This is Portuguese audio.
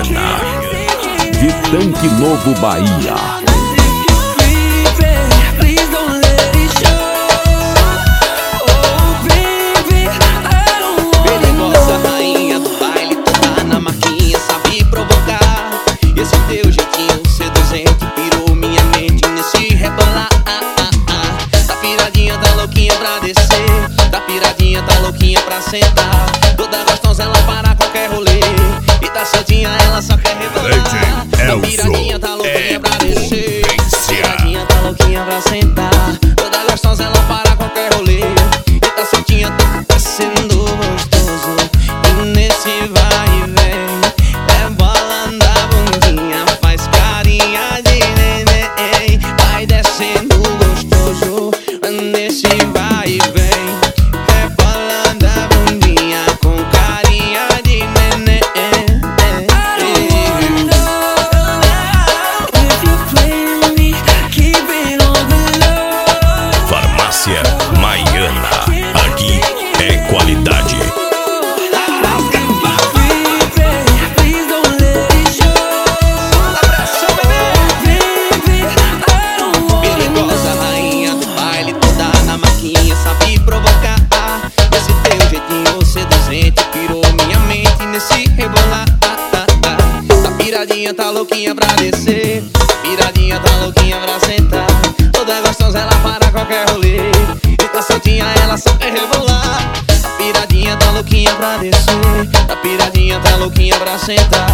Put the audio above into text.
Maiana, de Tanque Novo, Bahia. Pra descer, tá piradinha, tá louquinha pra sentar. Toda gostosa ela para qualquer rolê, e tá soltinha ela só quer rebolar. Tá piradinha, tá louquinha pra descer, tá piradinha, tá louquinha pra sentar. Toda gostosa ela para qualquer rolê, e tá soltinha, tá sendo gostoso. E nesse vai e vem, é bola da bundinha, faz carinha de neném, vai descendo gostoso. Nesse vai e vem, rebolando a bundinha com carinha de neném. Farmácia Maiana, aqui é qualidade. Perigosa rainha do baile, toda na maquinha, sabe provocar. Esse teu jeitinho seduzente pirou minha mente nesse rebolar. Tá piradinha, tá louquinha pra descer, tá piradinha, tá louquinha pra sentar. Toda gostosa ela para qualquer rolê, e tá soltinha ela só quer rebolar. Tá piradinha, tá louquinha pra descer, tá piradinha, tá louquinha pra sentar.